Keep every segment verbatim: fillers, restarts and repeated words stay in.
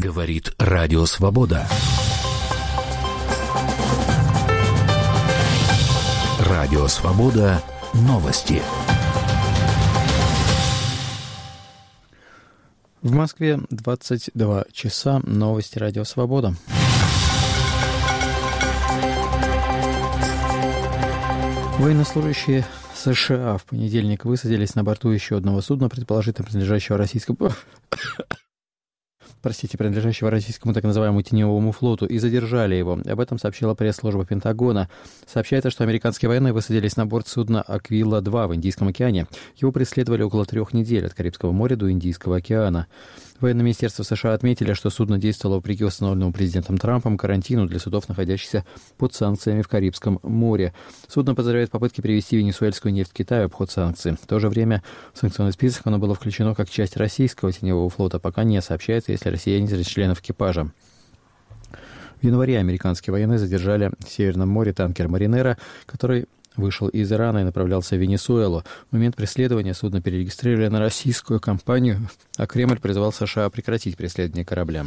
Говорит Радио Свобода. Радио Свобода. Новости. В Москве двадцать два часа. Новости Радио Свобода. Военнослужащие США в понедельник высадились на борту еще одного судна, предположительно принадлежащего российскому... простите, принадлежащего российскому так называемому теневому флоту, и задержали его. Об этом сообщила пресс-служба Пентагона. Сообщается, что американские военные высадились на борт судна «Аквила-два» в Индийском океане. Его преследовали около трех недель от Карибского моря до Индийского океана. Военное министерство США отметили, что судно действовало вопреки установленному президентом Трампом карантину для судов, находящихся под санкциями в Карибском море. Судно подозревает попытки привезти венесуэльскую нефть в Китай в обход санкций. В то же время в санкционный список оно было включено как часть российского теневого флота, пока не сообщается, если россияне среди членов экипажа. В январе американские военные задержали в Северном море танкер «Маринера», который вышел из Ирана и направлялся в Венесуэлу. В момент преследования судно перерегистрировали на российскую компанию, а Кремль призвал США прекратить преследование корабля.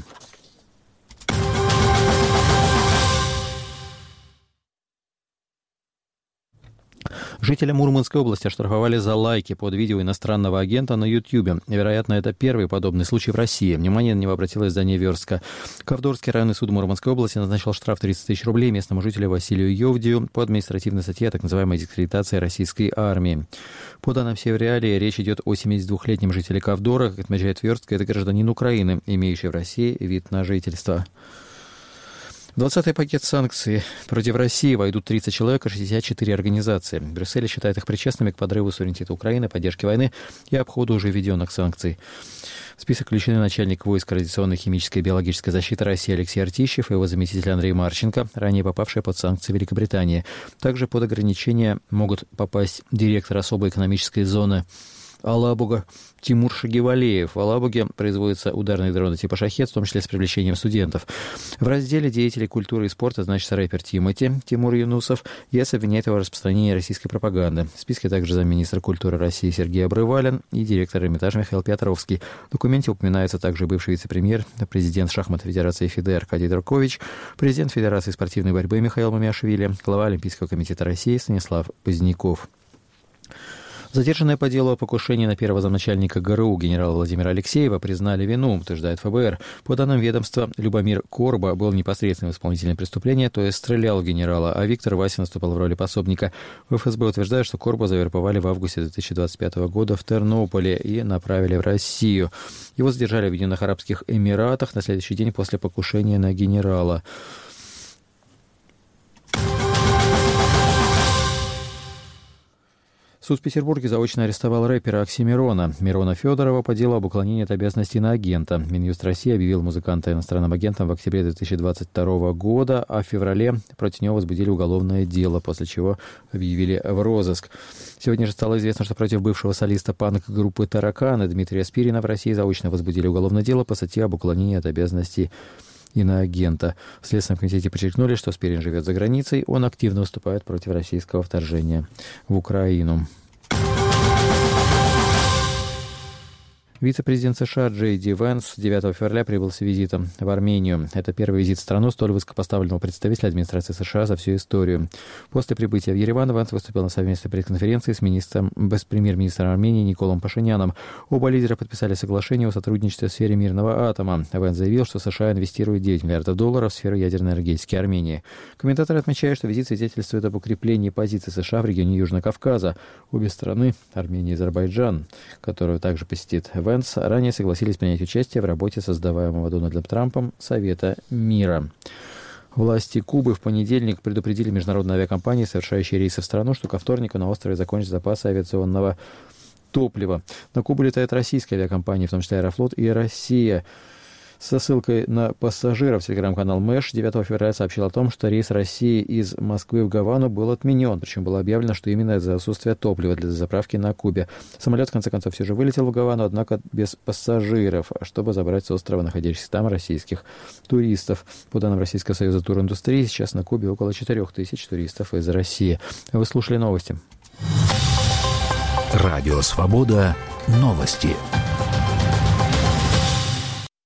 Жителя Мурманской области оштрафовали за лайки под видео иностранного агента на Ютьюбе. Вероятно, это первый подобный случай в России. Внимание на него обратило издание «Верстка». Ковдорский районный суд Мурманской области назначил штраф тридцать тысяч рублей местному жителю Василию Йовдию по административной статье о так называемой дискредитации российской армии. По данным Северреалии, речь идет о семидесятидвухлетнем жителе Ковдора. Как отмечает «Верстка», это гражданин Украины, имеющий в России вид на жительство. В двадцатый пакет санкций против России войдут тридцать человек и шестьдесят четыре организации. Брюссель считает их причастными к подрыву суверенитета Украины, поддержке войны и обходу уже введенных санкций. В список включены начальник войск радиационной, химической и биологической защиты России Алексей Артищев и его заместитель Андрей Марченко, ранее попавшие под санкции Великобритании. Также под ограничения могут попасть директор особой экономической зоны Алабуга Тимур Шагивалеев. В Алабуге производятся ударные дроны типа «Шахед», в том числе с привлечением студентов. В разделе «Деятели культуры и спорта» значится рэпер Тимати Тимур Юнусов. ЕС обвиняет его в распространении российской пропаганды. В списке также замминистра культуры России Сергей Обрывалин и директор Эрмитажа Михаил Петровский. В документе упоминаются также бывший вице-премьер, президент шахматной федерации ФИДЕ Аркадий Драккович, президент Федерации спортивной борьбы Михаил Мамиашвили, глава Олимпийского комитета России Станислав Поздняков. Задержанные по делу о покушении на первого замначальника ГРУ генерала Владимира Алексеева признали вину, утверждает ФБР. По данным ведомства, Любомир Корба был непосредственным исполнителем преступления, то есть стрелял в генерала, а Виктор Васин выступал в роли пособника. В эф эс бэ утверждают, что Корба завербовали в августе две тысячи двадцать пятого года в Тернополе и направили в Россию. Его задержали в Объединенных Арабских Эмиратах на следующий день после покушения на генерала. Суд в Петербурге заочно арестовал рэпера Оксимирона Мирона Федорова по делу об уклонении от обязанностей на агента. Минюст России объявил музыканта иностранным агентом в октябре две тысячи двадцать второго года, а в феврале против него возбудили уголовное дело, после чего объявили в розыск. Сегодня же стало известно, что против бывшего солиста панк-группы «Тараканы» Дмитрия Спирина в России заочно возбудили уголовное дело по статье об уклонении от обязанностей иноагента. В Следственном комитете подчеркнули, что Спирин живет за границей, он активно выступает против российского вторжения в Украину. Вице-президент США Джей Ди Вэнс девятого февраля прибыл с визитом в Армению. Это первый визит в страну столь высокопоставленного представителя администрации США за всю историю. После прибытия в Ереван Вэнс выступил на совместной пресс-конференции с, министром, с премьер-министром Армении Николом Пашиняном. Оба лидера подписали соглашение о сотрудничестве в сфере мирного атома. Вэнс заявил, что США инвестирует девять миллиардов долларов в сферу ядерной энергетики Армении. Комментаторы отмечают, что визит свидетельствует об укреплении позиций США в регионе Южного Кавказа. Обе страны, Армения и Азербайджан, которую также посетит Вэнс, ранее согласились принять участие в работе создаваемого Дональдом Трампом Совета мира. Власти Кубы в понедельник предупредили международные авиакомпании, совершающие рейсы в страну, что ко вторнику на острове закончатся запасы авиационного топлива. На Кубу летают российские авиакомпании, в том числе Аэрофлот и Россия. Со ссылкой на пассажиров телеграм-канал Мэш девятого февраля сообщил о том, что рейс России из Москвы в Гавану был отменен, причем было объявлено, что именно из-за отсутствия топлива для заправки на Кубе. Самолет, в конце концов, все же вылетел в Гавану, однако без пассажиров, чтобы забрать с острова находящихся там российских туристов. По данным Российского союза туриндустрии, сейчас на Кубе около четырех тысяч туристов из России. Вы слушали новости. Радио Свобода. Новости.